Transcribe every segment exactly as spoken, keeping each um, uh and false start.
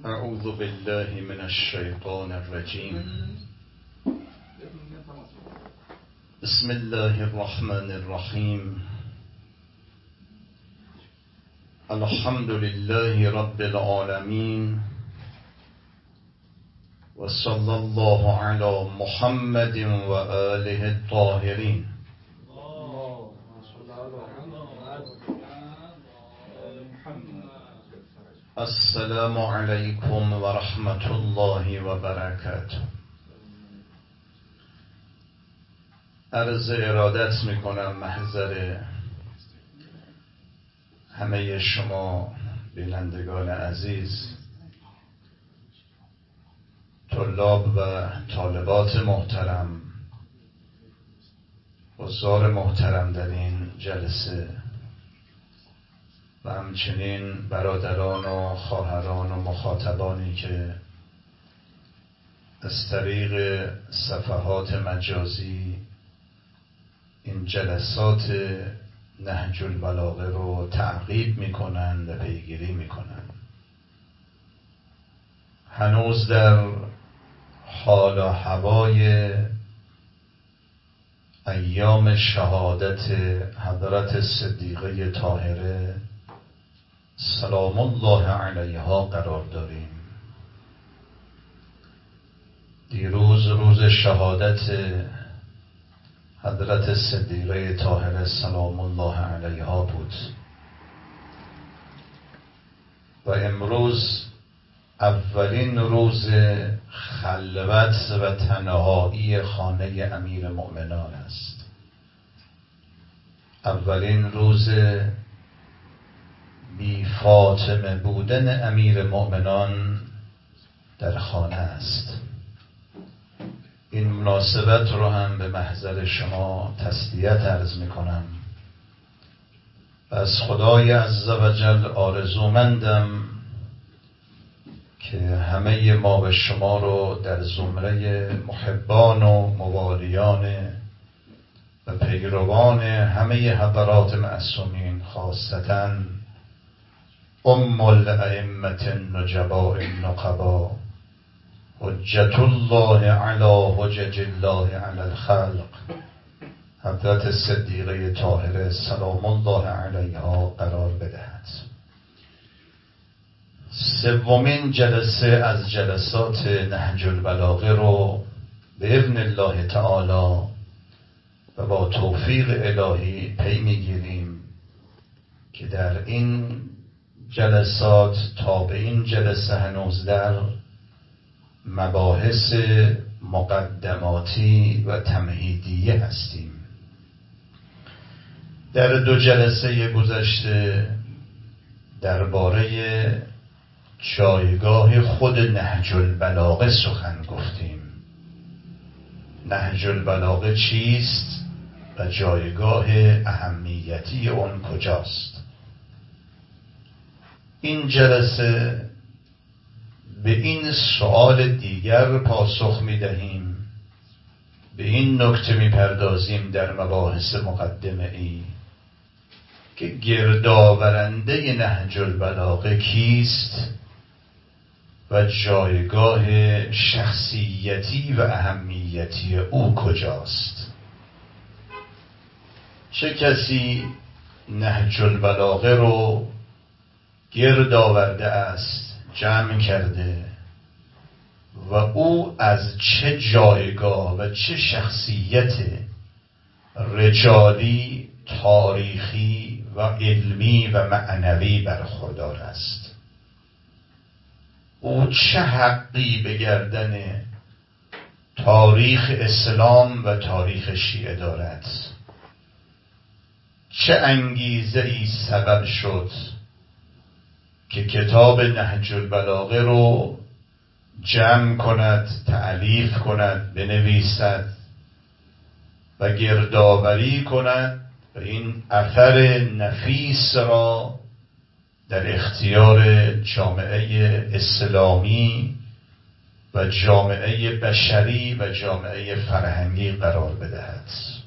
اعوذ بالله من الشیطان الرجیم. بسم الله الرحمن الرحیم. الحمد لله رب العالمین و صلی الله علی محمد و آله الطاهرین. السلام علیکم و رحمت الله و برکاته. عرض ارادت میکنم محضر همه شما بینندگان عزیز، طلاب و طالبات محترم، حضار محترم در این جلسه و همچنین برادران و خواهران و مخاطبانی که از طریق صفحات مجازی این جلسات نهج البلاغه رو تعقیب میکنند و پیگیری میکنند. هنوز در حال و هوای ایام شهادت حضرت صدیقه طاهره سلام الله علیها قرار داریم. دیروز روز شهادت حضرت صدیقه طاهره سلام الله علیها بود و امروز اولین روز خلوت و تنهایی خانه امیر مؤمنان است. اولین روز بی فاطمه بودن امیر مؤمنان در خانه است. این مناسبت رو هم به محضر شما تسلیت عرض می کنم و از خدای عزوجل آرزومندم که همه ما به شما رو در زمره محبان و موالیان و پیروان همه حضرات معصومین، خاصتاً ام الائمة النجباء النقبا حجت الله علی حجج الله علی الخلق حضرت صدیقه طاهره سلام الله علیها قرار بدهد. سومین جلسه از جلسات نهج البلاغه رو به اذن الله تعالی و با توفیق الهی پی میگیریم که در این جلسات تا به این جلسه هنوز در مباحث مقدماتی و تمهیدیه هستیم. در دو جلسه گذشته درباره جایگاه خود نهج البلاغه سخن گفتیم. نهج البلاغه چیست و جایگاه اهمیتی اون کجاست؟ این جلسه به این سوال دیگر پاسخ می دهیم، به این نکته می پردازیم در مباحث مقدمه ای که گردآورنده نهج البلاغه کیست و جایگاه شخصیتی و اهمیتی او کجاست. چه کسی نهج البلاغه رو گرد آورده است، جمع کرده و او از چه جایگاه و چه شخصیت رجالی، تاریخی و علمی و معنوی برخوردار است؟ او چه حقی به گردن تاریخ اسلام و تاریخ شیعه دارد؟ چه انگیزه ای سبب شد که کتاب نهج البلاغه رو جمع کند، تألیف کند، بنویسد و گردآوری کند و این اثر نفیس را در اختیار جامعه اسلامی و جامعه بشری و جامعه فرهنگی قرار بدهد؟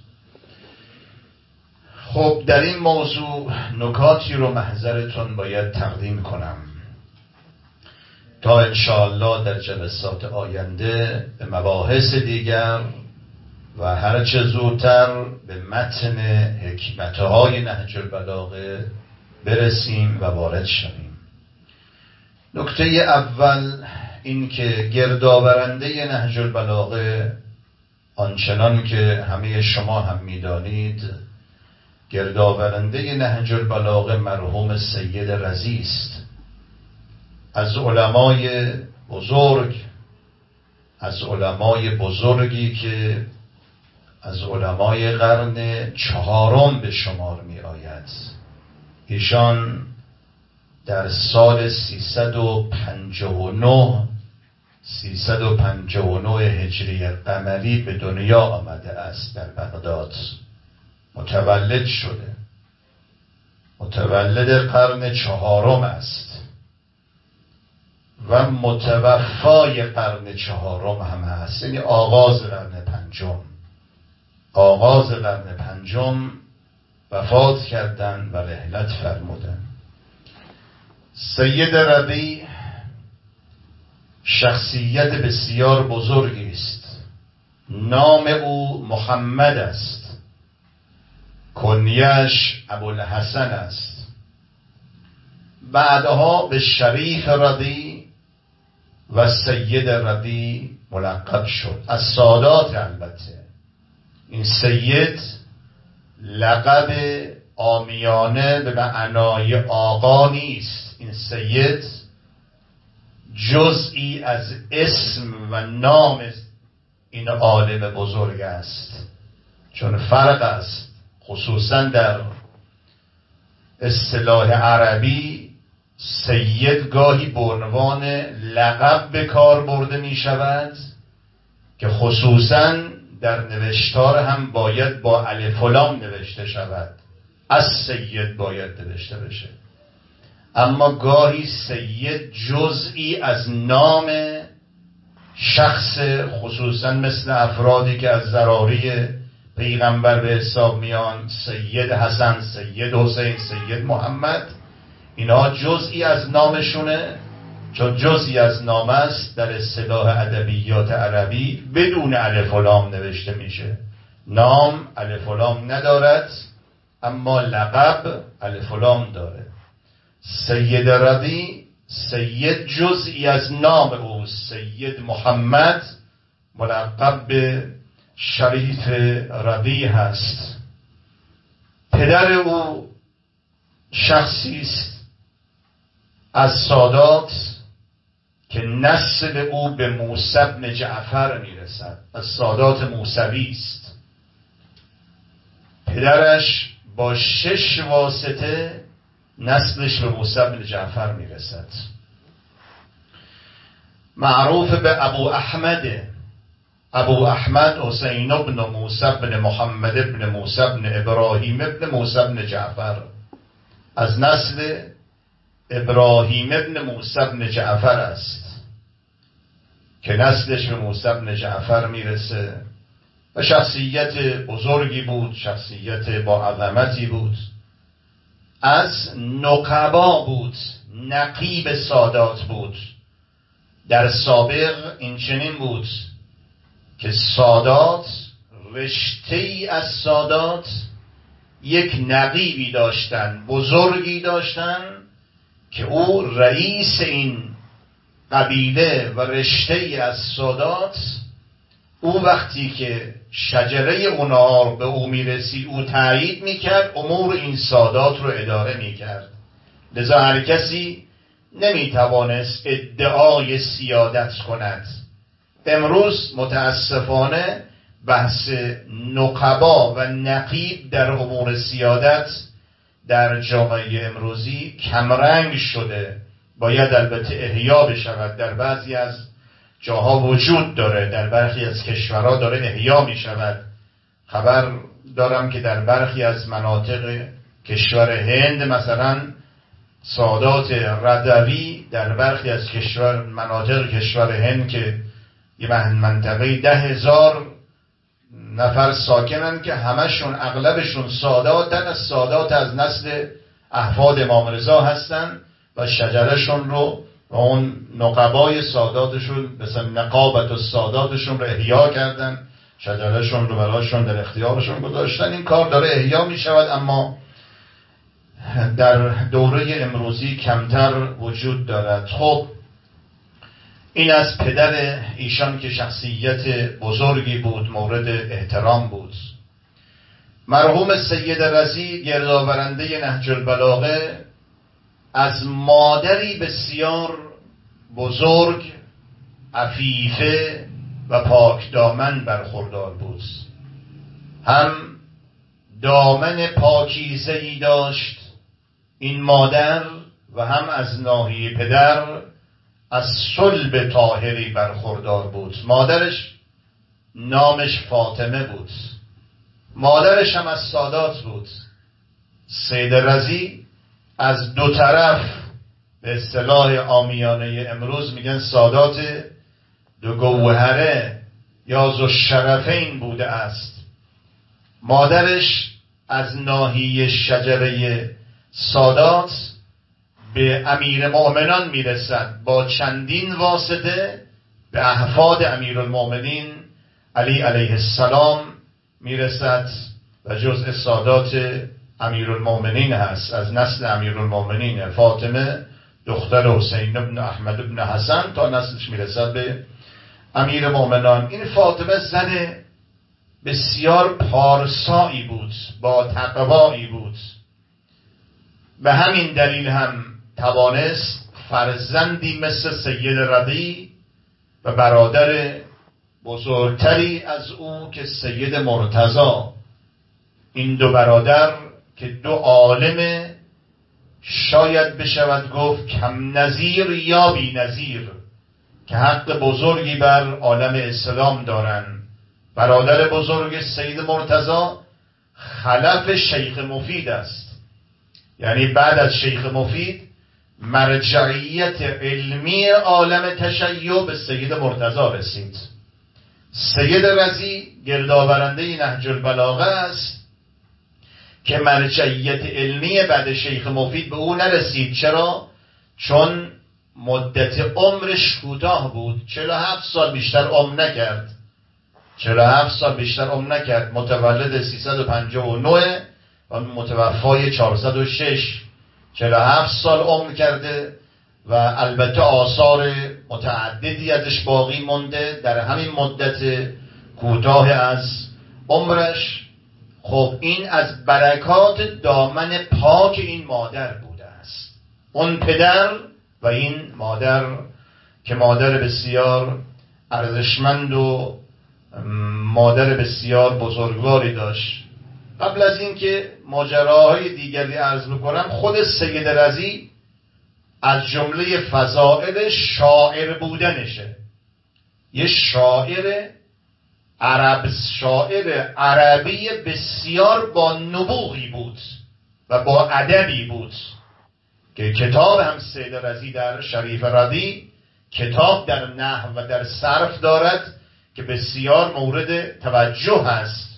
خب در این موضوع نکاتی رو محضرتون باید تقدیم کنم. تا انشاءالله در جلسات آینده به مباحث دیگر و هرچه زودتر به متن حکمتهای نهج البلاغه برسیم و وارد شویم. نکته اول این که گردآورنده نهج البلاغه آنچنان که همه شما هم میدانید، گردآورنده نهج البلاغه مرحوم سید رضی است، از علمای بزرگ، از علمای بزرگی که از علمای قرن چهارم به شمار می آید. ایشان در سال سیصد و پنجاه و نه سیصد و پنجاه و نه هجری قمری به دنیا آمده است، در بغداد متولد شده، متولد قرن چهارم است و متوفای قرن چهارم هم هست، یعنی آغاز قرن پنجم آغاز قرن پنجم وفات کردند و رحلت فرمودند. سید ربیع شخصیت بسیار بزرگی است. نام او محمد است، کنیش ابوالحسن است. بعدها به شریف ربیع و سید ربیع ملقب شد، از سادات. البته این سید لقب عامیانه به معنای آقا نیست، این سید جزئی از اسم و نام این عالم بزرگ است، چون فرق است خصوصا در اصطلاح عربی. سید گاهی به عنوان لقب به کار برده می شود که خصوصا در نوشتار هم باید با الف و لام نوشته شود، از سید باید نوشته بشه. اما گاهی سید جزئی از نام شخص، خصوصا مثل افرادی که از ذراری پیغمبر به حساب میان، سید حسن، سید حسین، سید محمد، اینا جزئی از نامشونه، چون جزئی از نام است در اصطلاح ادبیات عربی بدون الف و لام نوشته میشه. نام الف و لام ندارد اما لقب الف و لام داره. سید ربیع سید جزئی از نام او، سید محمد ملقب به شریف ربیع هست. پدر او شخصی است از سادات که نسل او به موسی بن جعفر میرسد، از سادات موسوی است. پدرش با شش واسطه نسلش به موسی بن جعفر میرسد. معروف به ابو احمد، ابو احمد حسین بن موسی بن محمد بن موسی بن ابراهیم بن موسی بن جعفر، از نسل ابراهیم بن موسی بن جعفر است که نسلش به موسی بن جعفر میرسه و شخصیت بزرگی بود، شخصیت با عظمتی بود، از نقبا بود، نقیب سادات بود. در سابق این چنین بود که سادات، رشته ای از سادات یک نقیبی داشتن، بزرگی داشتن که او رئیس این قبیله و رشته ای از سادات، او وقتی که شجره اونا به او میرسید او تایید میکرد، امور این سادات رو اداره میکرد. لذا هر کسی نمیتوانست ادعای سیادت کند. امروز متاسفانه بحث نقبا و نقیب در امور سیادت در جامعه امروزی کمرنگ شده، باید البته احیا بشود. در بعضی از جاها وجود داره، در برخی از کشورها داره احیا می شود. خبر دارم که در برخی از مناطق کشور هند مثلا سادات ردوی در برخی از کشور مناطق کشور هند که یه منطقه ده هزار نفر ساکنن که همشون اغلبشون ساداتن، از سادات از نسل احفاد امام رضا هستن و شجرشون رو و اون نقبای ساداتشون مثل نقابت و ساداتشون رو احیا کردن، شجرهشون رو برایشون در اختیارشون گذاشتن. این کار داره احیا می شود، اما در دوره امروزی کمتر وجود دارد. خب این از پدر ایشان که شخصیت بزرگی بود، مورد احترام بود. مرحوم سید رضی گردآورنده نهج البلاغه از مادری بسیار بزرگ، عفیفه و پاک دامن برخوردار بود. هم دامن پاکیزه‌ای داشت این مادر و هم از ناحیه پدر از صلب طاهری برخوردار بود. مادرش نامش فاطمه بود، مادرش هم از سادات بود. سید رضی از دو طرف، به اصطلاح عامیانه امروز میگن سادات دو گوهره یا ذو الشرفین بوده است. مادرش از ناحیه شجره سادات به امیر مؤمنان میرسد، با چندین واسطه به احفاد امیرالمؤمنین علی علیه السلام میرسد و جزء سادات امیرالمؤمنین هست. از نسل امیرالمؤمنین فاطمه دختر حسین ابن احمد ابن حسن تا نسلش میرسد به امیر مؤمنان. این فاطمه زن بسیار پارسایی بود، با تقوایی بود. به همین دلیل هم توانست فرزندی مثل سید رضی و برادر بزرگتری از او که سید مرتضی، این دو برادر که دو عالم شاید بشود گفت کم نظیر یا بی نظیر که حق بزرگی بر عالم اسلام دارند. برادر بزرگ سید مرتضی خلف شیخ مفید است، یعنی بعد از شیخ مفید مرجعیت علمی عالم تشیع به سید مرتضی رسید. سید رضی گردآورنده نهج البلاغه است که مرجعیت علمی بعد شیخ مفید به او نرسید. چرا؟ چون مدت عمرش کوتاه بود، چهل و هفت سال بیشتر عمر نکرد. چهل و هفت سال بیشتر عمر نکرد. متولد سیصد و پنجاه و نه و متوفای چهارصد و شش، چهل و هفت سال عمر کرده و البته آثار متعددی ازش باقی مونده در همین مدت کوتاه از عمرش. خب این از برکات دامن پاک این مادر بوده است. اون پدر و این مادر که مادر بسیار ارزشمند و مادر بسیار بزرگواری داشت. قبل از اینکه ماجراهای دیگری عرض بکنم، خود سید رضی از جمله فضائل شاعر بودنشه. یه شاعر عرب، شاعر عربی بسیار با نبوغی بود و با ادبی بود که کتاب هم سید رضی در شریف رضی کتاب در نحو و در صرف دارد که بسیار مورد توجه هست.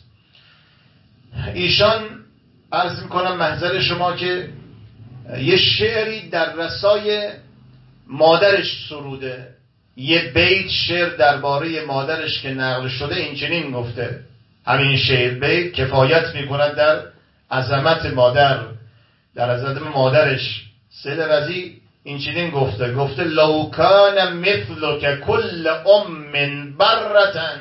ایشان عرض میکنم محضر شما که یه شعری در رسای مادرش سروده، یه بیت شعر درباره مادرش که نقل شده این چنین گفته. همین شعر بیت کفایت میکند در عظمت مادر، در عظمت مادرش. سید رضی این چنین گفته گفته لو کان مثلک کل ام برتن،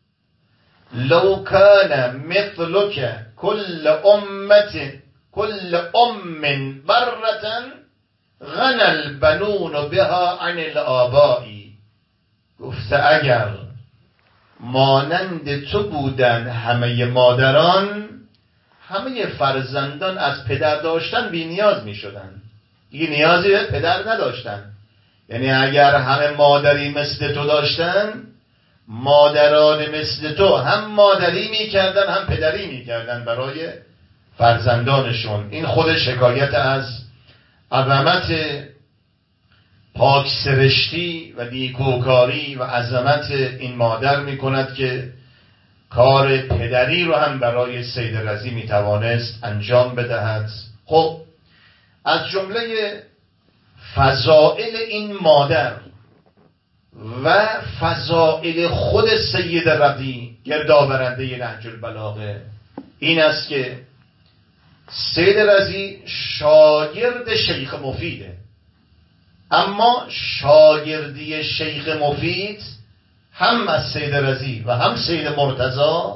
لو کان مثلک کل امت کل ام برتن غنى البنون بها عن الآبائی. گفته اگر مانند تو بودن همه مادران، همه فرزندان از پدر داشتن بی نیاز می شدن، دیگه نیازی به پدر نداشتن. یعنی اگر همه مادری مثل تو داشتن، مادران مثل تو هم مادری می کردن هم پدری می کردن برای فرزندانشون. این خودش حکایت از عظمت پاک سرشتی و نیکوکاری و عظمت این مادر می کند که کار پدری رو هم برای سید رضی می توانست انجام بدهد. خب از جمله فضائل این مادر و فضائل خود سید رضی گردآورنده نهج البلاغه این است که سید رضی شاگرد شیخ مفیده، اما شاگردی شیخ مفید هم از سید رضی و هم سید مرتضی،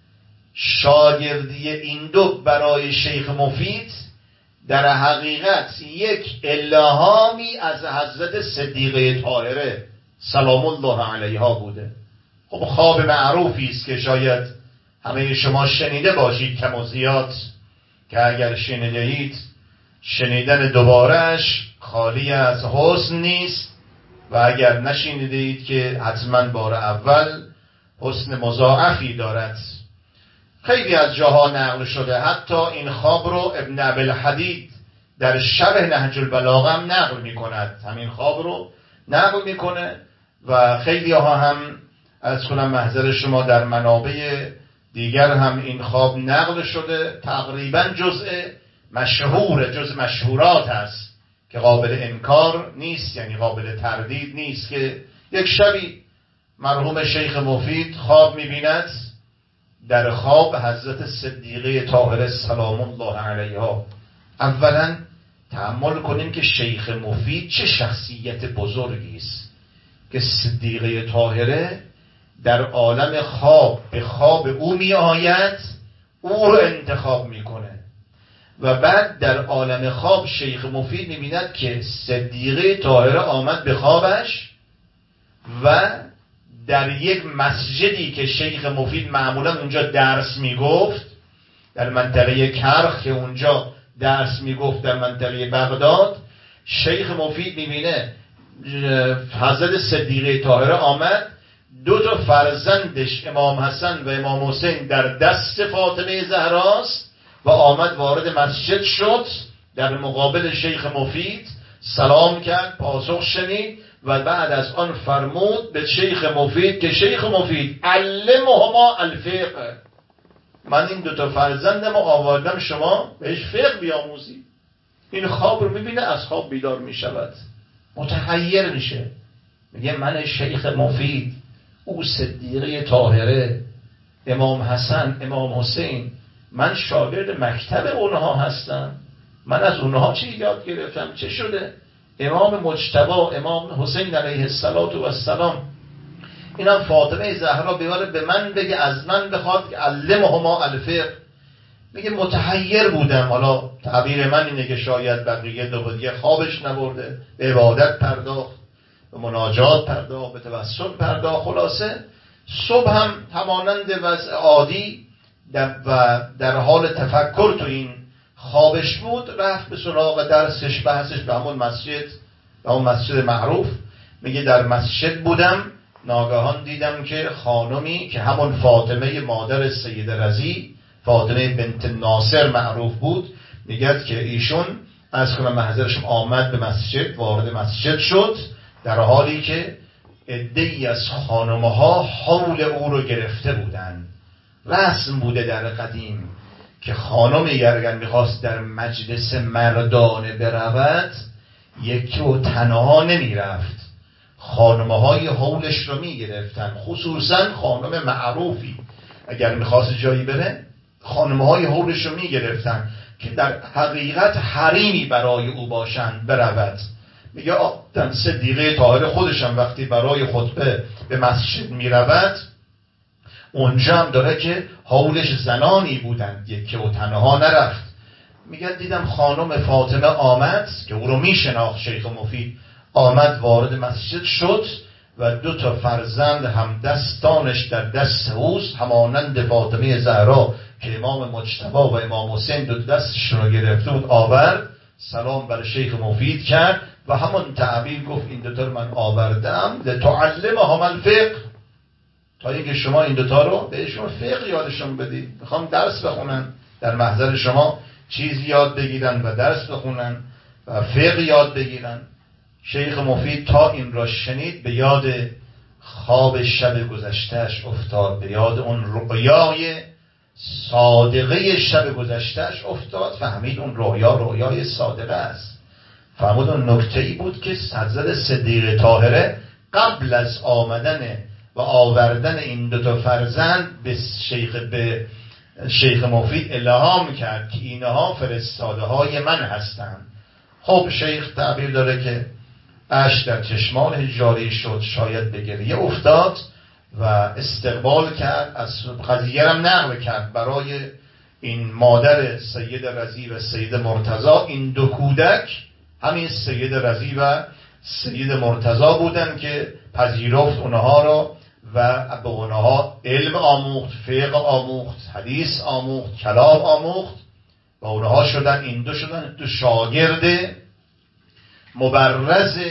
شاگردی این دو برای شیخ مفید در حقیقت یک الهامی از حضرت صدیقه طاهره سلام الله علیها بوده. خب خواب معروفی است که شاید همه شما شنیده باشید کم و زیاد، که اگر شنیده اید شنیدن دوبارهش خالی از حسن نیست، و اگر نشنیده اید که حتما بار اول حسن مضاعفی دارد. خیلی از جاها نقل شده، حتی این خواب رو ابن ابی‌الحدید در شرح نهج البلاغه هم نقل می کند، همین خواب رو نقل میکنه و خیلی ها هم از کنم محضر شما در منابع دیگر هم این خواب نقل شده، تقریبا جزء مشهور جزء مشهورات هست که قابل انکار نیست، یعنی قابل تردید نیست، که یک شبی مرحوم شیخ مفید خواب میبیند، در خواب حضرت صدیقه طاهره سلام الله علیها. اولا تأمل کنیم که شیخ مفید چه شخصیت بزرگی است که صدیقه طاهره در عالم خواب به خواب او می آید، او رو انتخاب میکنه، و بعد در عالم خواب شیخ مفید می بیند که صدیقه طاهره آمد به خوابش و در یک مسجدی که شیخ مفید معمولا اونجا درس می گفت، در منطقه کرخ که اونجا درس می گفت در منطقه بغداد، شیخ مفید می بینه حضرت صدیقه طاهره آمد، دو تا فرزندش امام حسن و امام حسین در دست فاطمه زهراست و آمد وارد مسجد شد، در مقابل شیخ مفید سلام کرد، پاسخ شنید و بعد از آن فرمود به شیخ مفید که شیخ مفید علمهما الفقه، من این دو تا فرزندم آوردم شما بهش فقه بیاموزی. این خواب رو میبینه، از خواب بیدار میشود، متحیر میشه، میگه من شیخ مفید، او صدیقه طاهره، امام حسن امام حسین، من شاگرد مکتب اونها هستم، من از اونها چی یاد گرفتم، چه شده؟ امام مجتبی امام حسین علیه السلام، اینم فاطمه زهرا بیاره به من بگه، از من بخواد که علمهما الفقه. میگه متحیر بودم، حالا تعبیر من اینه که شاید بقیه دو دیگه خوابش نبرده، به عبادت پرداخت، به مناجات پرداخت، به توسل پرداخت. خلاصه صبح هم همانند وضع عادی در و در حال تفکر تو این خوابش بود، رفت به سراغ درسش بحثش به همون مسجد، به همون مسجد معروف. میگه در مسجد بودم، ناگهان دیدم که خانمی که همون فاطمه مادر سید رضی، فاطمه بنت ناصر معروف بود، میگه که ایشون از کنم محضرشم آمد به مسجد، وارد مسجد شد، در حالی که عده‌ای از خانمها حول او رو گرفته بودند. رسم بوده در قدیم که خانم اگر میخواست در مجلس مردانه برود، یکی و تنها نمی رفت، خانمه های حولش رو می گرفتن، خصوصا خانم معروفی اگر میخواست جایی بره، خانمه های حولش رو می گرفتن که در حقیقت حریمی برای او باشند برود. میگه آدم صدیقه طاهره خودشم وقتی برای خطبه به مسجد می رود، اونجا هم داره که حولش زنانی بودند، یکی و تنها نرفت. میگه دیدم خانم فاطمه آمد که او رو میشناخت شیخ مفید، آمد وارد مسجد شد و دو تا فرزند هم دستانش در دست اوست، همانند فاطمه زهرا که امام مجتبی و امام حسین دو دستش رو گرفته بود، آورد سلام بر شیخ مفید کرد و همون تعبیر گفت این دوتا رو من آوردم لتعلمهم الفقه، تا اینکه شما این دوتا رو بهشون فقه یادشون بدید، میخوام درس بخونن در محضر شما، چیز یاد بگیرن و درس بخونن و فقه یاد بگیرن. شیخ مفید تا این را شنید به یاد خواب شب گذشتهش افتاد، به یاد اون رؤیای صادقه شب گذشتهش افتاد، فهمید اون رؤیا رؤیای صادقه است فرمودن نکته ای بود که حضرت صدیقه طاهره قبل از آمدن و آوردن این دو تا فرزند به شیخ به شیخ مفید الهام کرد که اینها فرستاده های من هستند. خب شیخ تعبیر داره که اشک در چشمان جاری شد، شاید به گریه افتاد و استقبال کرد، از قضیه هم نقل کرد برای این مادر سید رضی و سید مرتضی. این دو کودک همین سید رضی و سید مرتضی بودن که پذیرفت اونها را و به اونها علم آموخت، فقه آموخت، حدیث آموخت، کلام آموخت و اونها شدن این دو شدن دو شاگرد مبرز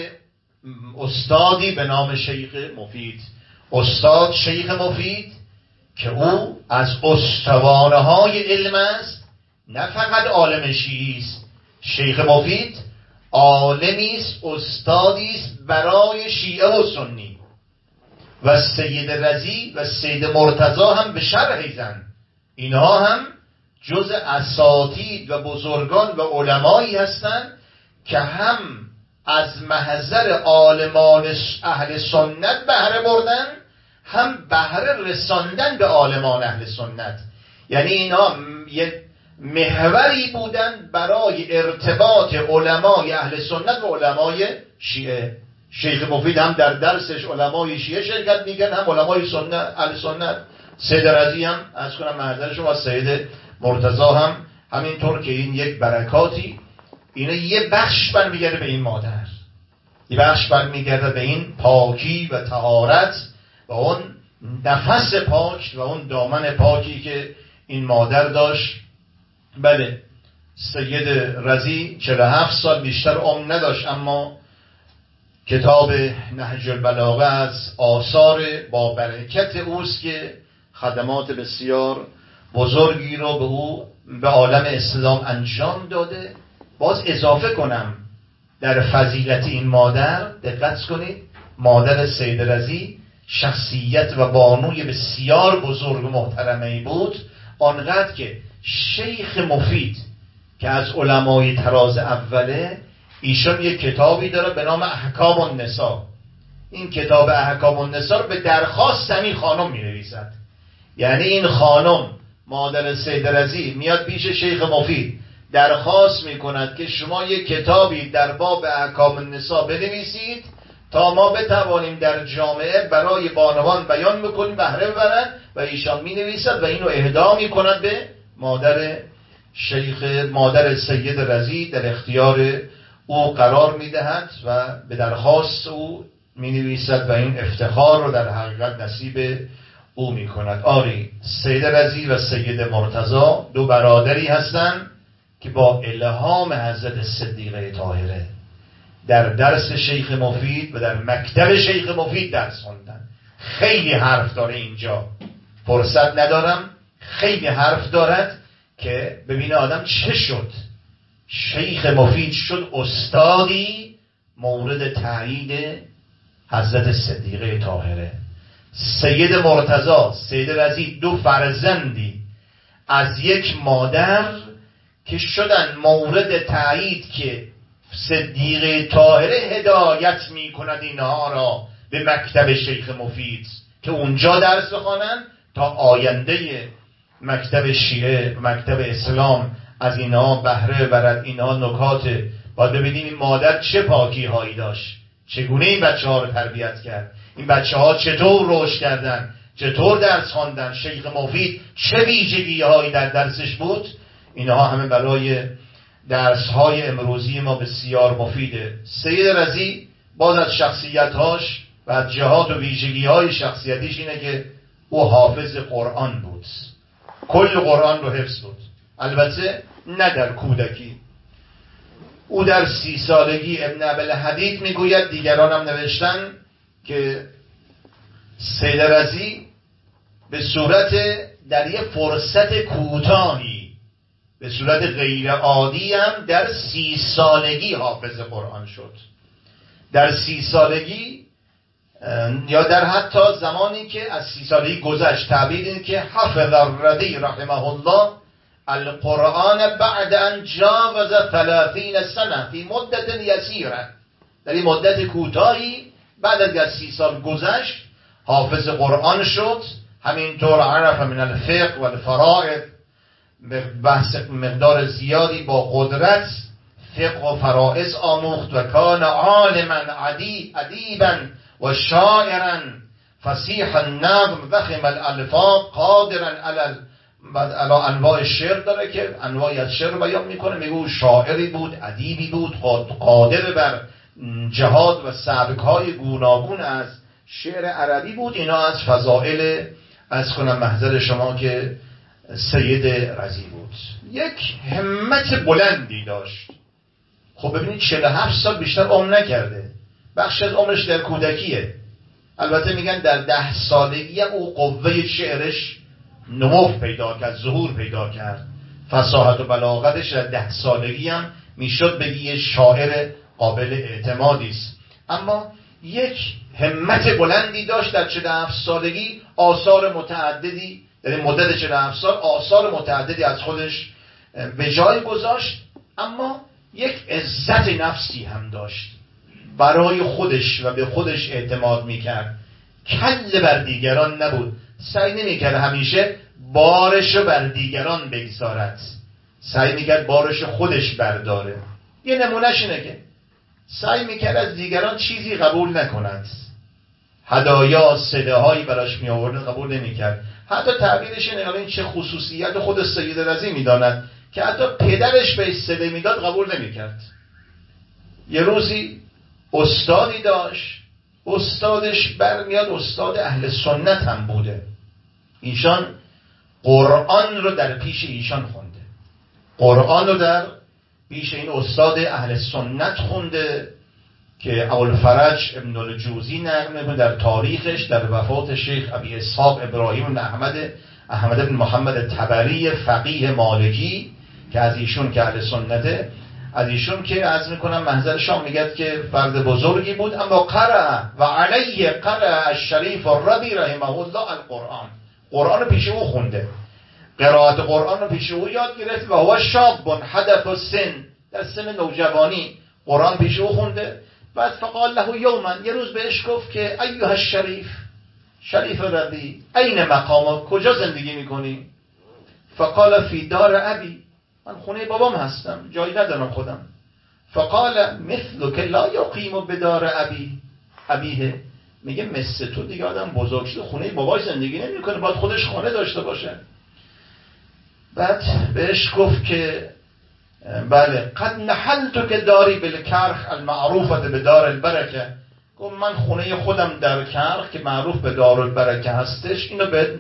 استادی به نام شیخ مفید. استاد شیخ مفید که او از استوانه های علم است، نه فقط عالم شیعی است. شیخ مفید عالمی است، استادی است برای شیعه و سنی. و سید رضی و سید مرتضی هم به شرح زن، اینها هم جز اساتید و بزرگان و علمایی هستند که هم از محضر عالمان اهل سنت بهره بردن، هم بهره رساندن به عالمان اهل سنت. یعنی اینا یه محوری بودن برای ارتباط علمای اهل سنت و علمای شیعه. شیخ مفید هم در درسش علمای شیعه شرکت میگن، هم علمای سنت اهل سنت. سید رضی هم از کنم محضر شما، سید مرتضی هم همینطور که این یک برکاتی، اینا یه بخش برمیگرده به این مادر، یه بخش برمیگرده به این پاکی و طهارت و اون نفس پاک و اون دامن پاکی که این مادر داشت. بله سید رضی چهل و هفت سال بیشتر عمر نداشت، اما کتاب نهج البلاغه از آثار با برکت اوست که خدمات بسیار بزرگی رو به او به عالم اسلام انجام داده. باز اضافه کنم در فضیلت این مادر دقت کنید، مادر سید رضی شخصیت و بانوی بسیار بزرگ و محترمه‌ای بود، آنقدر که شیخ مفید که از علمای طراز اوله، ایشان یک کتابی داره به نام احکام النساء. این کتاب احکام النساء به درخواست همین خانم می نویسد. یعنی این خانم مادر سید رضی میاد پیش شیخ مفید درخواست می کند که شما یک کتابی در باب احکام النساء بنویسید تا ما بتوانیم در جامعه برای بانوان بیان بکنیم، بهره ببرن. و ایشان می نویسد و اینو اهدا می کند به مادر شیخ مادر سید رضی، در اختیار او قرار می دهد و به درخواست او می نویسد و این افتخار رو در حقیقت نصیب او می کند. آری سید رضی و سید مرتضی دو برادری هستند که با الهام حضرت صدیقه طاهره در درس شیخ مفید و در مکتب شیخ مفید درس خوندن. خیلی حرف داره اینجا، فرصت ندارم، خیلی حرف دارد که ببینه آدم چه شد. شیخ مفید شد استادی مورد تایید حضرت صدیقه طاهره. سید مرتضی، سید رضی دو فرزندی از یک مادر که شدن مورد تایید که صدیقه طاهره هدایت می کند اینها را به مکتب شیخ مفید که اونجا درس بخوانند تا آینده مکتب شیعه، مکتب اسلام از اینها بهره برد. اینها نکات باید ببینیم این مادر چه پاکی هایی داشت، چگونه این بچه ها رو تربیت کرد، این بچه ها چطور رشد کردن، چطور درس خواندن، شیخ مفید چه ویژگی هایی در درسش بود. اینها همه برای درس های امروزی ما بسیار مفیده. سید رضی باز از شخصیت هاش و از جهات و ویژگی های شخصیتیش اینه که او حافظ قرآن بود، کل قرآن رو حفظ بود. البته نه در کودکی، او در سی سالگی، ابن ابوالحدید میگوید، دیگران هم نوشتن که سید رضی به صورت در یه فرصت کوتاهی به صورت غیر عادی هم در سی سالگی حافظ قرآن شد. در سی سالگی یا در حتی زمانی که از سی سالگی گذشت، تعبیر این که حفظ الرضی رحمه الله القرآن بعد ان جاوز ثلاثین سنه فی مدت یسیره، در این مدت کوتاهی بعد از سی سال گذشت حافظ قرآن شد. همینطور عرف من الفقه و الفرائض، بحث مقدار زیادی با قدرت فقه و فرائض آموخت و کان عالما ادیبا و شاعرا فصیح النظم ضخم الالفاظ قادرا علی علی انواع شعر، داره که انواعی از شعر بیان میکنه. میگه شاعری بود، ادیبی بود، قادر بر جهاد و سبک‌های گوناگون از شعر عربی بود. اینا از فضائل از کنم محضر شما که سید رضی بود. یک همت بلندی داشت. خب ببینید چهل و هفت سال بیشتر عمر نکرده، بخش از عمرش در کودکیه. البته میگن در ده سالگی هم او قوه شعرش نمو پیدا کرد، ظهور پیدا کرد. فصاحت و بلاغتش در ده سالگی هم میشد بگی یه شاعر قابل اعتمادی است. اما یک همت بلندی داشت. در چهل و هفت سالگی آثار متعددی، در این مدت چهل و هفت سال آثار متعددی از خودش به جای گذاشت. اما یک عزت نفسی هم داشت، برای خودش و به خودش اعتماد میکرد. کل بر دیگران نبود، سعی نمیکرد همیشه بارشو بر دیگران بگذارد، سعی میکرد بارش خودش برداره. یه نمونهش اینه که سعی میکرد از دیگران چیزی قبول نکند، هدایا صده هایی براش می آورد قبول نمیکرد. حتی تعبیرش اینه، این چه خصوصیت خود سید رضی میداند که حتی پدرش به صده میداد قبول نمیکرد. یه روزی استادی داشت، استادش برمیاد استاد اهل سنت هم بوده. ایشان قرآن رو در پیش ایشان خونده، قرآن رو در پیش این استاد اهل سنت خونده که ابوالفرج ابن الجوزی نقل در تاریخش در وفات شیخ ابی اسحاق ابراهیم بن احمد احمد بن محمد تبری فقیه مالکی که از ایشون که اهل سنته، از ایشون که عرض میکنم محضر شام میگد که فرد بزرگی بود، اما قرأ و علیه قرأ الشریف الربی رحمه الله القرآن، قرآن پیش او خونده، قرائت قرآن رو پیش او یاد گرفت و هو شاب حدث السن، در سن نوجوانی قرآن پیش او خونده. بعد فقال له یوما، یه روز بهش گفت که ایها الشریف، شریف ربی، این مقامات، کجا زندگی میکنی؟ فقال فی دار ابی، من خونه بابام هستم، جایی ندارم خودم. فقال مثل که لا یقیم بدار ابی ابیه، میگه مثل تو دیگه آدم بزرگ شده خونه باباش زندگی نمیکنه، باید خودش خانه داشته باشه. بعد بهش گفت که بله قد نحلت که داری بالکرخ المعروفت به دار البرکه، گفت من خونه خودم در کرخ که معروف به دار البرکه هستش، اینو به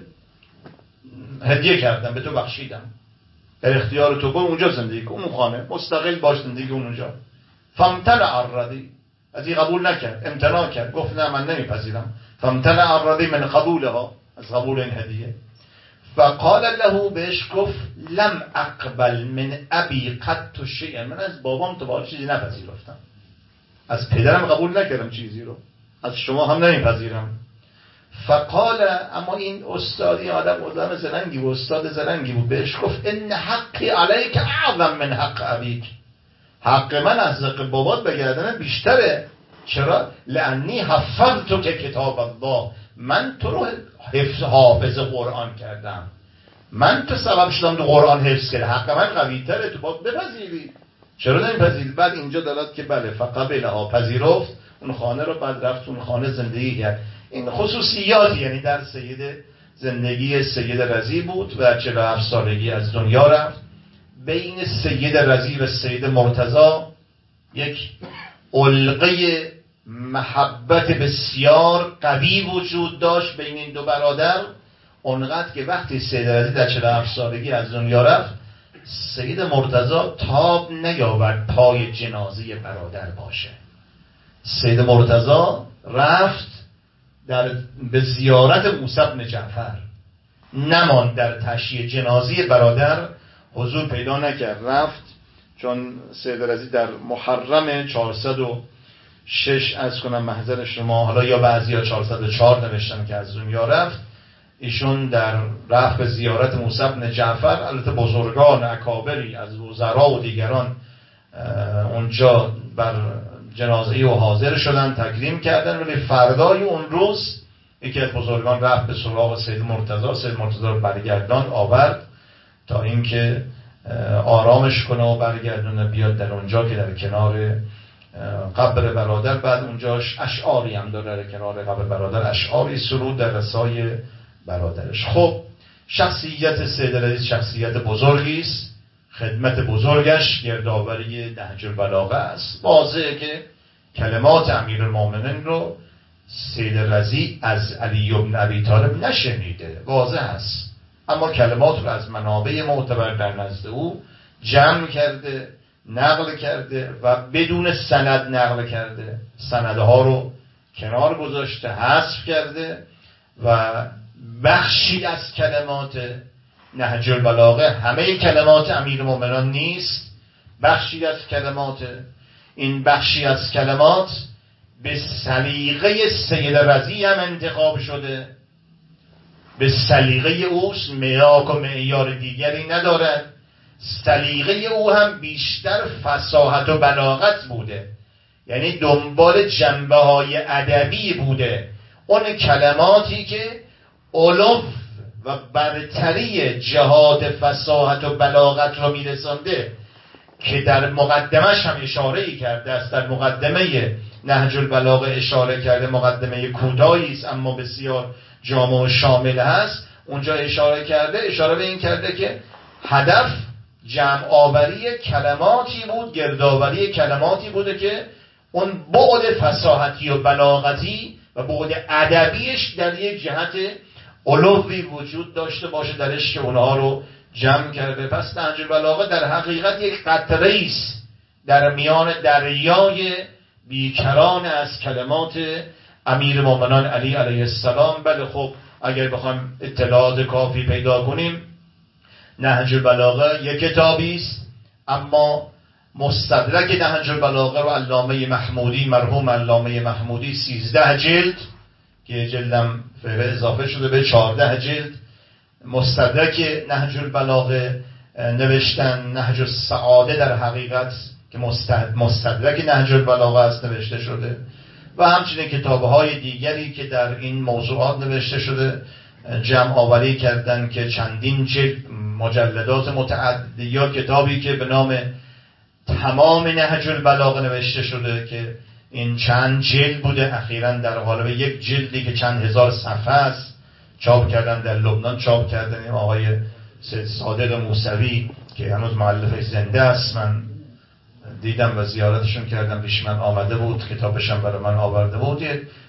هدیه کردم، به تو بخشیدم، در اختیار تو، برو اونجا زندگی کن، اون خانه مستقل باش، زندگی اونجا. فامتنع الردی، از این قبول نکرد، امتناع کرد، گفت نه من نمیپذیرم. فامتنع الردی من قبولها، از قبول این هدیه. فقال له، بهش گفت لم اقبل من ابی قط شیئا، من از بابام تو باید چیزی نپذیرفتم، از پدرم قبول نکردم چیزی رو، از شما هم نمیپذیرم. فقال، اما این استادی آدم آدم زرنگی و استاد زرنگی بود، بهش گفت ان حقی علیک اعظم من حق ابیک، حق من از حق بابات بگردن بیشتره. چرا؟ لانی حفظت که کتاب الله، من تو رو حفظ حافظ قرآن کردم، من تو سبب شدم تو قرآن حفظ کرد، حق من قوی تره، تو باید بپذیری، چرا نمیپذیری؟ بعد اینجا دلت که بله فقبلها، پذیرفت اون خانه رو، بعد رفت اون خانه زندگی کرد. این خصوصیاتی یعنی در سید زندگی سید رضی بود و چهل و هفت سالگی از دنیا رفت. بین سید رضی و سید مرتضی یک علقه محبت بسیار قوی وجود داشت بین این دو برادر، اونقدر که وقتی سید رضی در چهل و هفت سالگی از دنیا رفت، سید مرتضی تاب نیاورد پای جنازه برادر باشه. سید مرتضی رفت در به زیارت موسی بن جعفر، نمان در تشییع جنازه برادر حضور پیدا نکرد، رفت چون سید رضی در محرم چهارصد و شش از کنم محضر شما، حالا یا بعضی ها چهارصد و چهار نوشتن که از دنیا رفت، ایشون در رفت به زیارت موسی بن جعفر، البته بزرگان اکابری از وزرا و دیگران اونجا بر جنازه او حاضر شدن، تکریم کردن، ولی فردای اون روز یکی از بزرگان رفت به سراغ سید مرتضی. سید مرتضی رو برگردان آورد تا اینکه آرامش کنه و برگردونه بیاد در اونجا که در کنار قبر برادر، بعد اونجاش اشعاری هم داره، در کنار قبر برادر اشعاری سرود در رسای برادرش. خب شخصیت سید رئیس شخصیت بزرگی است، خدمت بزرگش گردآوری نهج البلاغه است. واضحه که کلمات امیرالمومنین رو سید رضی از علی بن ابی طالب نشنیده، واضح است، اما کلمات رو از منابع معتبر در نزد او جمع کرده، نقل کرده و بدون سند نقل کرده، سندها رو کنار گذاشته، حذف کرده و بخشی از کلمات نهج البلاغه، همه کلمات امیرالمومنین نیست، بخشی از کلمات، این بخشی از کلمات به سلیقه سید رضی هم انتخاب شده، به سلیقه اوست، معیار و معیار دیگری ندارد. سلیقه او هم بیشتر فصاحت و بلاغت بوده، یعنی دنبال جنبه های ادبی بوده، اون کلماتی که علو و برتری جهاد فصاحت و بلاغت رو میرسانده، که در مقدمش هم اشاره کرده است، در مقدمه نهج البلاغه اشاره کرده، مقدمه کوتاهی است اما بسیار جامع و شامل هست. اونجا اشاره کرده، اشاره به این کرده که هدف جمع آوری کلماتی بود، گردآوری کلماتی بوده که اون بعد فصاحتی و بلاغتی و بعد ادبیش در یک جهت علوی وجود داشته باشه درش، که اونها رو جمع کرده. پس نهج البلاغه در حقیقت یک قطره است در میان دریای بیکران از کلمات امیرالمومنین علی علیه السلام. بله خب اگر بخوایم اطلاعات کافی پیدا کنیم، نهج البلاغه یک کتابی است، اما مستدرک نهج البلاغه رو علامه محمودی، مرحوم علامه محمودی، سیزده جلد که جلدم فعلا اضافه شده به چهارده جلد، مستدرک نهج البلاغه نوشتن. نهج السعاده در حقیقت که مستدرک نهج البلاغه است نوشته شده، و همچنین کتاب‌های دیگری که در این موضوعات نوشته شده جمع آوری کردن که چندین جلد مجلدات متعددی، یا کتابی که به نام تمام نهج البلاغه نوشته شده که این چند جلد بوده، اخیراً در قالب یک جلدی که چند هزار صفحه است چاپ کردن، در لبنان چاپ کردن. آقای سید صادق موسوی که هنوز مؤلفش زنده است، من دیدم و زیارتشون کردم، پیش من آمده بود، کتابشم برای من آورده بود.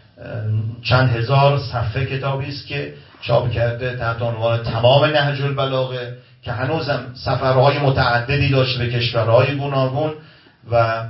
چند هزار صفحه کتابی است که چاپ کرده تحت عنوان تمام نهج البلاغه، که هنوزم سفرهای متعددی داشته به کشورهای گوناگون و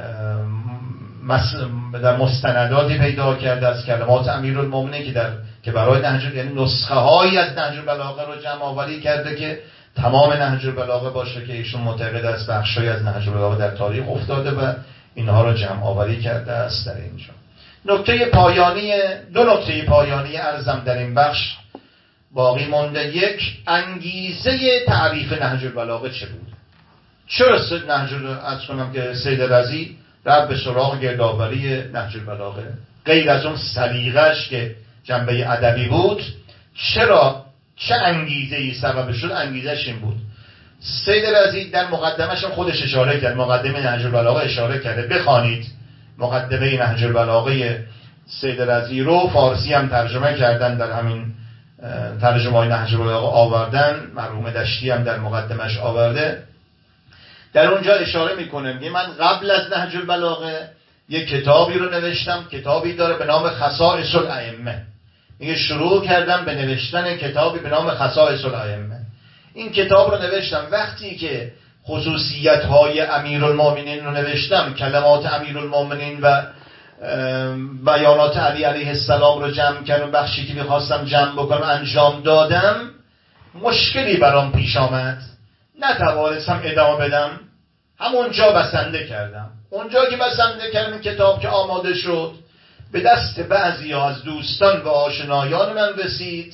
در مستنداتی پیدا کرده از کلمات امیرالمومنین که در که برای نهج، یعنی نسخه هایی از نهج البلاغه رو جمع آوری کرده که تمام نهج البلاغه باشه، که ایشون معتقد است بخشی از نهج البلاغه در تاریخ افتاده و اینها رو جمع آوری کرده است در اینجا. نکته پایانی، دو نکته پایانی عرضم در این بخش باقی مونده. یک، انگیزه تعریف نهج البلاغه چه بود؟ چرا نهج از کنم که سید رضی رفت به سراغ گردآوری نهج البلاغه؟ غیر از اون سلیقه‌اش که جنبه ادبی بود، چرا چه انگیزه ای سبب شد؟ انگیزش این بود، سید رضی در مقدمش خودش اشاره کرد، مقدمه نهج البلاغه اشاره کرده، بخوانید مقدمه نهج البلاغه سید رضی رو، فارسی هم ترجمه کردن، در همین ترجمه های نهج البلاغه آوردن، مرحوم دشتی هم در مقدمش آورده. در اونجا اشاره میکنه میگه من قبل از نهج البلاغه یک کتابی رو نوشتم، کتابی داره به نام خصائص الائمه. میگه شروع کردم به نوشتن کتابی به نام خصائص الائمه. این کتاب رو نوشتم وقتی که خصوصیت های امیرالمومنین رو نوشتم، کلمات امیرالمومنین و بیانات علی علیه السلام رو جمع کردم، بخشی که میخواستم جمع بکنم انجام دادم، مشکلی برام پیش آمد، نتوانستم ادامه بدم، همونجا بسنده کردم. اونجا که بسنده کردم، کتاب که آماده شد به دست بعضی از دوستان و آشنایان من رسید،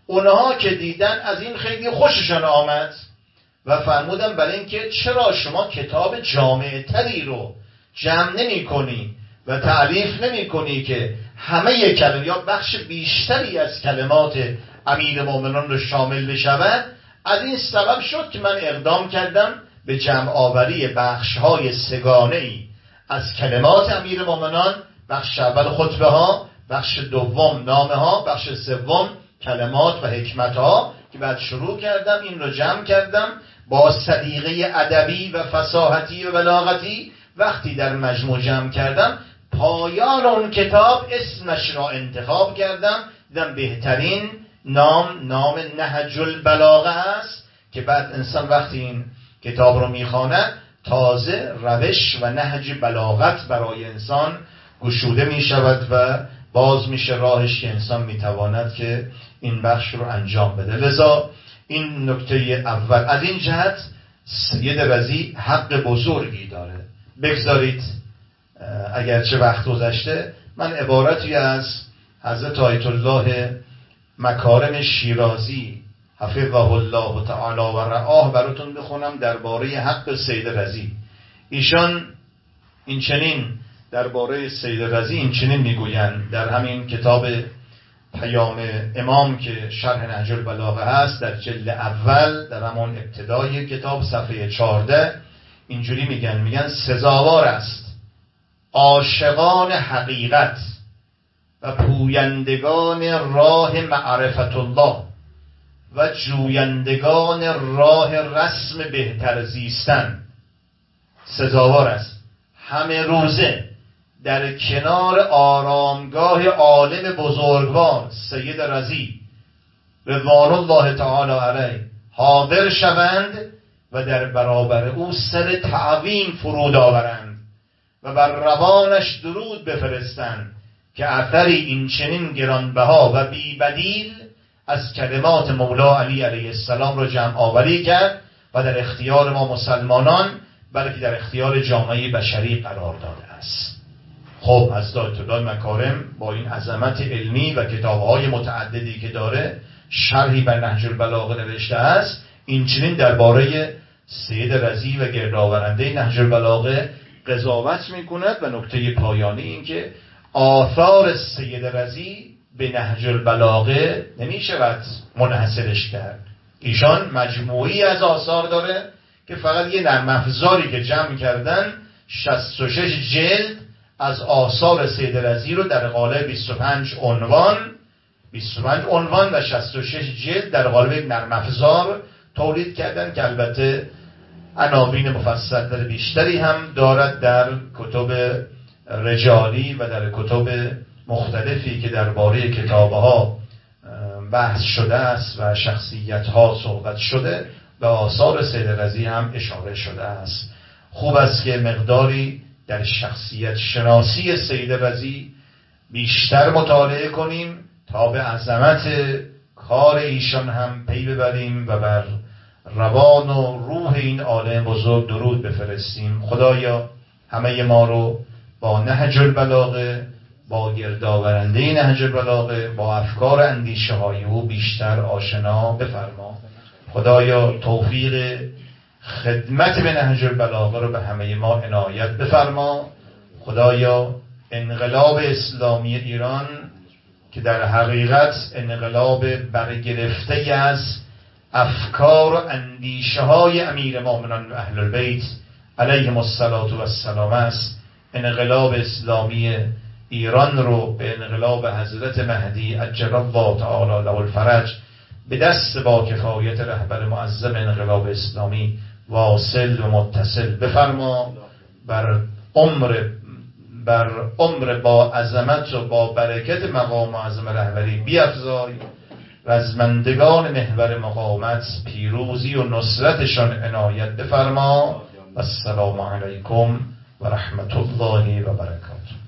اونها که دیدن از این خیلی خوششان آمد و فرمودن برای اینکه چرا شما کتاب جامع تری رو جمع نمی کنی و تعلیف نمی کنی که همه کلمات یا بخش بیشتری از کلمات امیر مومنان رو شامل بشود. از این سبب شد که من اقدام کردم به جمع آوری بخش های سگانه ای از کلمات امیر مومنان، بخش اول خطبه ها، بخش دوم نامه ها، بخش سوم کلمات و حکمت ها که بعد شروع کردم این رو جمع کردم با سلیقه ادبی و فصاحتی و بلاغتی. وقتی در مجموع جمع کردم پایان اون کتاب اسمش را انتخاب کردم، دیدم بهترین نام نام نهج البلاغه است که بعد انسان وقتی این کتاب رو میخواند تازه روش و نهج بلاغت برای انسان گشوده میشود و باز میشه راهش که انسان میتواند که این بخش رو انجام بده. لذا این نکته اول. از این جهت سید رضی حق بزرگی داره. بگذارید اگرچه وقت گذشته من عبارتی از حضرت آیت الله مکارم شیرازی حفظه الله تعالی و رعاه براتون بخونم درباره حق سید رضی. ایشان این چنین درباره سید رضی این چنین میگویند در همین کتاب پیام امام که شرح نهج البلاغه هست در جلد اول در همون ابتدای کتاب صفحه چهارده اینجوری میگن میگن سزاوار است عاشقان حقیقت و پویندگان راه معرفت الله و جویندگان راه رسم بهتر زیستن، سزاوار است همه روزه در کنار آرامگاه عالم بزرگوار سید رضی رضوان الله تعالی علیه حاضر شوند و در برابر او سر تعظیم فرود آورند و بر روانش درود بفرستند که اثری این چنین گرانبها و بی بدیل از کلمات مولا علی علیه السلام را جمع آوری کرد و در اختیار ما مسلمانان بلکه در اختیار جامعه بشری قرار داده است. خب از آیت الله مکارم با این عظمت علمی و کتاب‌های متعددی که داره شرحی بر نهج البلاغه نوشته است. این چنین درباره سید رضی و گردآورنده نهج البلاغه قضاوت می‌کند و نکته پایانی این که آثار سید رضی به نهج البلاغه نمی‌شود منحصرش کرد. ایشان مجموعی از آثار داره که فقط یه نرم افزاری که جمع کردن شصت و شش جلد از آثار سید رضی رو در قالب بیست و پنج عنوان بیست و پنج عنوان و شصت و شش جلد در قالب نرم افزار تولید کردن که البته عناوین مفصل بیشتری هم دارد در کتب رجالی و در کتب مختلفی که درباره کتابها بحث شده است و شخصیت‌ها صحبت شده به آثار سید رضی هم اشاره شده است. خوب است که مقداری در شخصیت شناسی سید رضی بیشتر مطالعه کنیم تا به عظمت کار ایشان هم پی ببریم و بر روان و روح این عالم بزرگ درود بفرستیم. خدایا همه ما رو با نهج البلاغه، با گردآورنده نهج البلاغه، با افکار اندیشه های او بیشتر آشنا بفرما. خدایا توفیق خدمت به نهج البلاغه رو به همه ما عنایت بفرما. خدایا انقلاب اسلامی ایران که در حقیقت انقلاب برگرفته از افکار و اندیشه های امیر مومنان و اهل البیت علیهم السلام است، انقلاب اسلامی ایران رو به انقلاب حضرت مهدی عجل الله تعالی له الفرج به دست با کفایت رهبر معظم انقلاب اسلامی واصل و متصل بفرما. بر عمر بر عمر با عظمت و با برکت مقام معظم رهبری بیفزای. رزمندگان محور مقاومت پیروزی و نصرتشان عنایت بفرما. و السلام علیکم و رحمت الله و برکاته.